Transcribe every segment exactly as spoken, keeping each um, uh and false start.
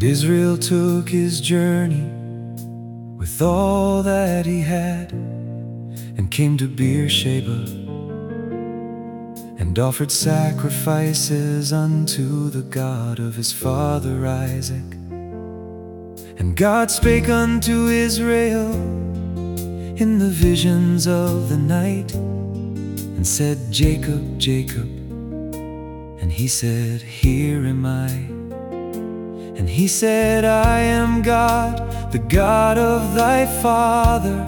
Israel took his journey with all that he had, and came to Beersheba, and offered sacrifices unto the God of his father Isaac. And God spake unto Israel in the visions of the night, and said, Jacob, Jacob. And he said, Here am I. And he said, I am God, the God of thy father.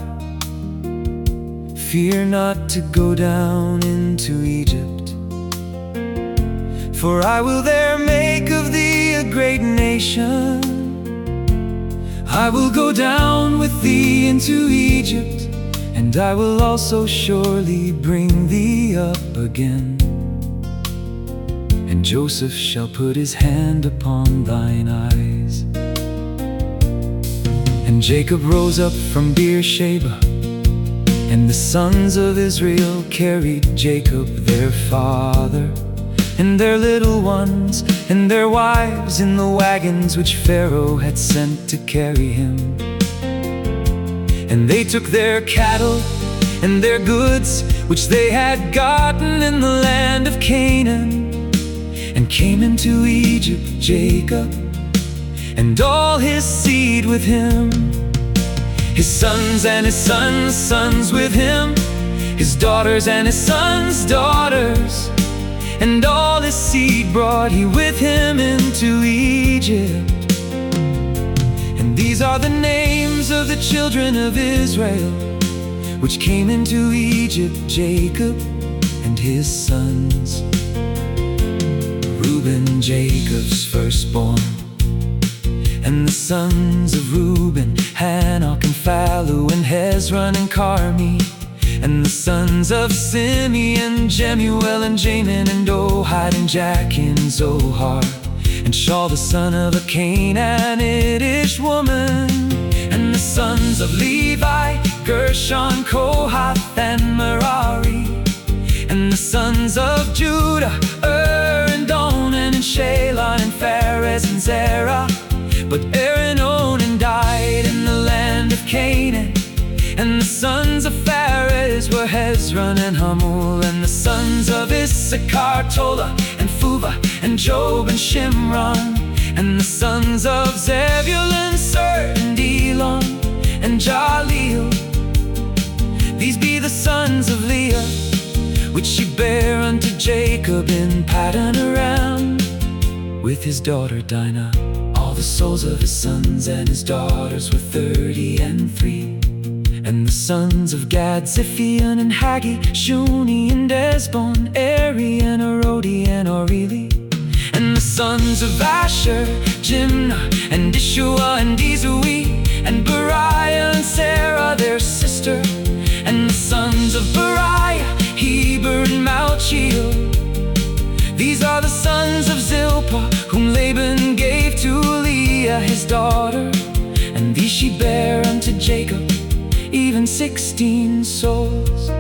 Fear not to go down into Egypt, for I will there make of thee a great nation. I will go down with thee into Egypt, and I will also surely bring thee up again. And Joseph shall put his hand upon thine eyes. And Jacob rose up from Beersheba, and the sons of Israel carried Jacob their father, and their little ones, and their wives in the wagons which Pharaoh had sent to carry him. And they took their cattle and their goods which they had gotten in the land of Canaan, and came into Egypt, Jacob, and all his seed with him, his sons and his sons' sons with him, his daughters and his sons' daughters, and all his seed brought he with him into Egypt. And these are the names of the children of Israel, which came into Egypt, Jacob and his sons. Reuben, Jacob's firstborn, and the sons of Reuben, Hanok and Phalu and Hezron and Carmi. And the sons of Simeon, Jemuel and Jamin and Ohad and Jachin and Zohar, and Shaul the son of a Canaanitish woman. And the sons of Levi, Gershon, Kohath and Merari. And the sons of Judah, Er and Onan and Shalon and Pharez and Zerah. But Er and Onan died in the land of Canaan. And the sons of Pharez were Hezron and Hamul. And the sons of Issachar, Tola and Puvah and Job and Shimron. And the sons of Zebulun, Ser and Elon and Jaleel. These be the sons of Leah, which she bare unto Jacob in Paddan Aram, with his daughter Dinah. All the souls of his sons and his daughters were thirty and three. And the sons of Gad, Ziphion and Haggi, Shuni and Esbon, Eri and Arodi and Oreli. And the sons of Asher, Jimnah and Ishua and Ezui, and Beriah and Sarah their sister. And the sons of Beriah, Heber and Malchiel. These are the sons of Zilpah, whom Laban gave to Leah his daughter. And these she bare unto Jacob, even sixteen souls.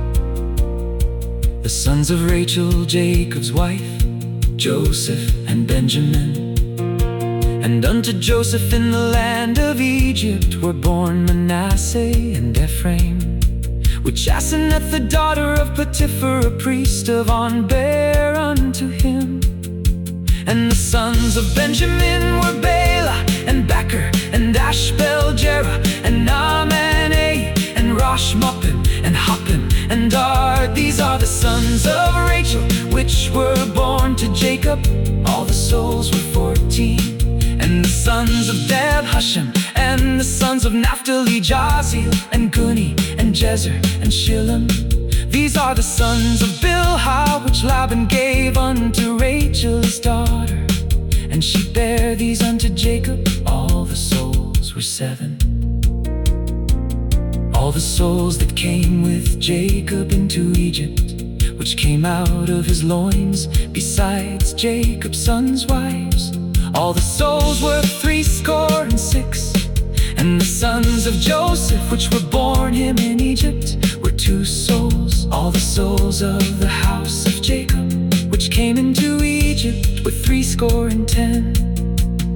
The sons of Rachel, Jacob's wife, Joseph and Benjamin. And unto Joseph in the land of Egypt were born Manasseh and Ephraim, which Asenath the daughter of Potiphar, a priest of On, bare unto him. And the sons of Benjamin were Bela and Becher and Ashbel, Jerah and Naaman, and Rosh Muppim and Huppim and Ard. These are the sons of Rachel, which were born to Jacob. All the souls were fourteen. And the sons of Deb, Hashem. And the sons of Naphtali, Jaziel and Guni and Jezer and Shillem. These are the sons of Bilhah, which Laban gave unto Rachel his daughter. And she bare these unto Jacob. All the souls were seven. All the souls that came with Jacob into Egypt, which came out of his loins, besides Jacob's sons' wives, all the souls were threescore and six. And the sons of Joseph, which were born him in Egypt, were two souls. All the souls of the house of Jacob, which came into Egypt, were threescore and ten. And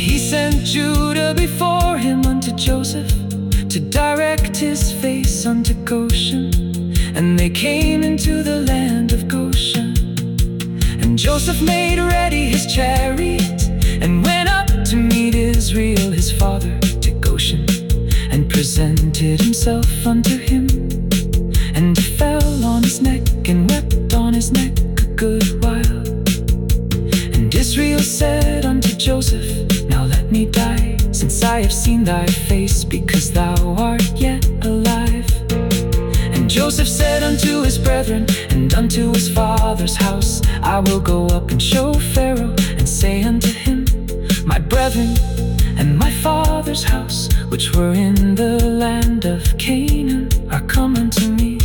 he sent Judah before him unto Joseph, to direct his face unto Goshen. And they came into the land of Goshen. And Joseph made ready his chariot, and went up to meet Israel his father to Goshen, and presented himself unto him, and fell on his neck, and wept on his neck a good while. And Israel said unto Joseph, Now let me die, since I have seen thy face, because thou art yet alive. And Joseph said unto his brethren, and unto his father's house, I will go up and show Pharaoh, and say unto him, My brethren and my father's house, which were in the land of Canaan, are come unto me.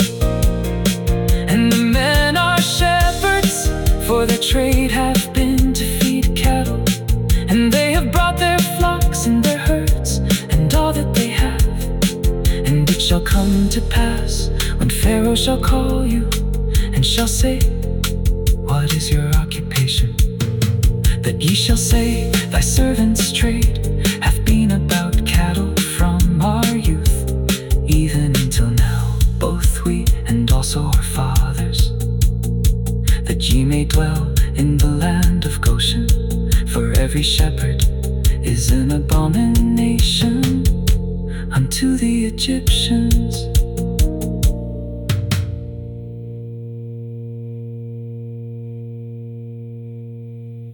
And the men are shepherds, for their trade hath been to feed cattle. And they have brought their flocks and their herds, and all that they have. And it shall come to pass, when Pharaoh shall call you, and shall say, What is your occupation? That ye shall say, Thy servant's trade hath been about cattle from our youth, even until now, both we and also our fathers. That ye may dwell in the land of Goshen, for every shepherd is an abomination unto the Egyptians.